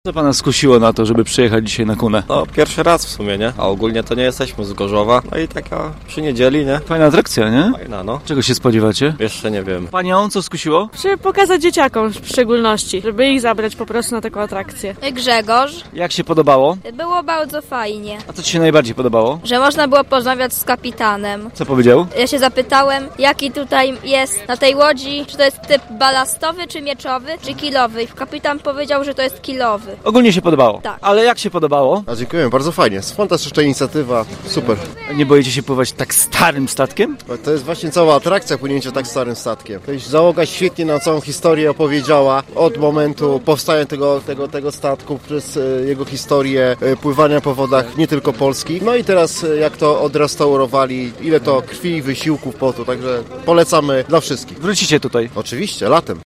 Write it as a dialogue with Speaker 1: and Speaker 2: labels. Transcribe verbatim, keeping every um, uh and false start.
Speaker 1: Co pana skusiło na to, żeby przyjechać dzisiaj na Kunę?
Speaker 2: No, pierwszy raz w sumie, nie? A ogólnie to nie jesteśmy z Gorzowa. No i taka przy niedzieli, nie?
Speaker 1: Fajna atrakcja, nie?
Speaker 2: Fajna, no.
Speaker 1: Czego się spodziewacie?
Speaker 2: Jeszcze nie wiem.
Speaker 1: Panią, co skusiło?
Speaker 3: Żeby pokazać dzieciakom w szczególności, żeby ich zabrać po prostu na taką atrakcję.
Speaker 4: Grzegorz.
Speaker 1: Jak się podobało?
Speaker 4: Było bardzo fajnie,
Speaker 1: A co ci się najbardziej podobało?
Speaker 4: że można było porozmawiać z kapitanem.
Speaker 1: Co powiedział?
Speaker 4: Ja się zapytałem, jaki tutaj jest na tej łodzi, czy to jest typ balastowy, czy mieczowy, czy kilowy. I kapitan powiedział, że to jest kilowy.
Speaker 1: Ogólnie się podobało.
Speaker 4: Tak.
Speaker 1: Ale jak się podobało?
Speaker 5: A dziękuję, bardzo fajnie. Fantastyczna inicjatywa, super.
Speaker 1: Nie boicie się pływać tak starym statkiem?
Speaker 5: To jest właśnie cała atrakcja płynięcia tak starym statkiem. To jest załoga świetnie nam całą historię opowiedziała od momentu powstania tego, tego, tego statku przez e, jego historię e, pływania po wodach nie tylko Polski. No i teraz e, jak to odrestaurowali, ile to krwi, wysiłków po to, także polecamy dla wszystkich.
Speaker 1: Wrócicie tutaj.
Speaker 5: Oczywiście, latem.